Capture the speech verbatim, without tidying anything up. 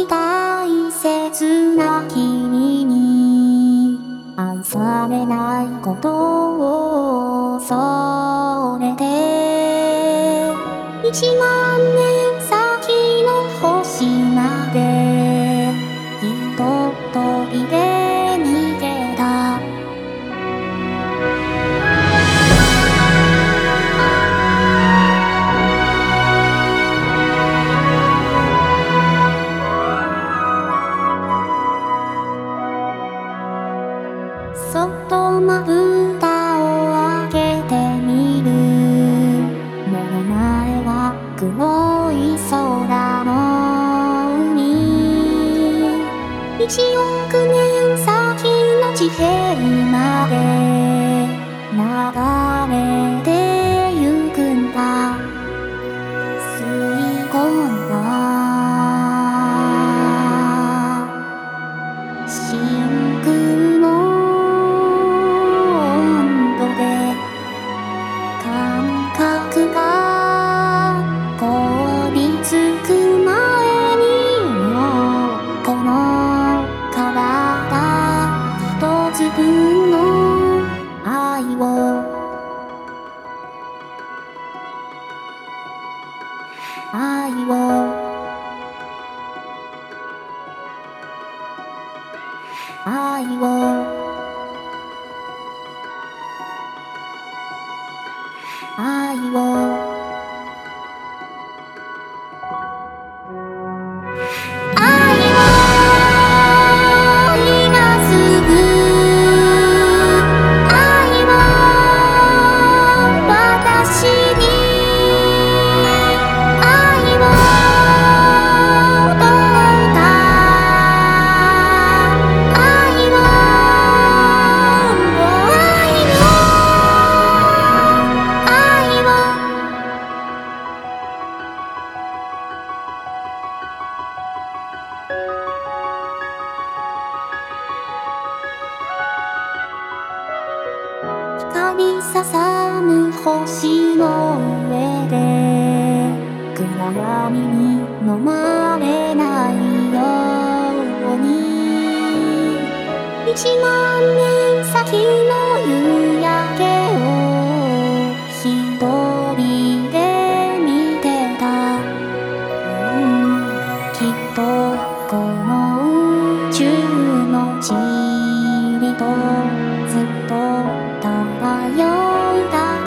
に大切な君に愛されないことを恐れて一万年先の星までひとときで逃げた。そっとまぶたを開けてみる。目の前は黒い空の海。一億年先の地平まで流れてゆくんだ。吸い込んだ真空の感覚が凍りつく前にもこの体一つ分の愛を愛を愛を愛を光ささぬ星の上で暗闇に飲まれないように一万年先の夕焼けを一人で見てた、うん、きっとこの宇宙の塵とずっと漂うだ